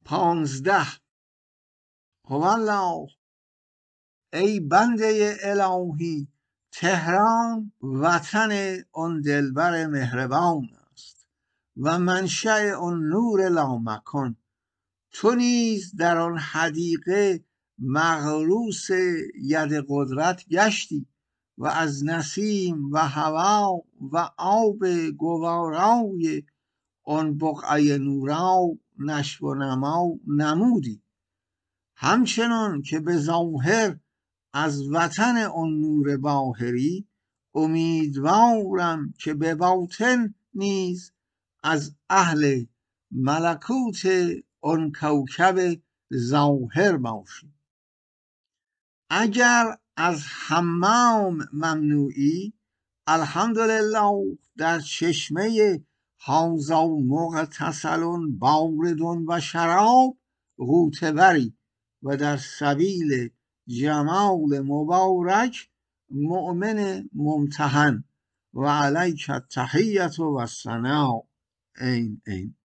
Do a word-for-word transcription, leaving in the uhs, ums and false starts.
پانزده. هوالله، ای بنده الهی، تهران وطن آن دلبر مهربان است و منشأ آن نور لامکان. تو نیز در آن حدیقه مغروس ید قدرت گشتی و از نسیم و هوا و آب گوارای آن بقعه نورا نشو و نما نمودی، همچنان که به ظاهر از وطن آن نور باهری، امیدوارم که به باطن نیز از اهل ملکوت آن کوکب ظاهر باشی. اگر از حمام ممنوعی، الحمدلله در چشمه هذا مغتسل بارد و شراب غوطه بری و در سبیل جمال مبارک مؤمن ممتحن و علیک التحیة و الثناء. این این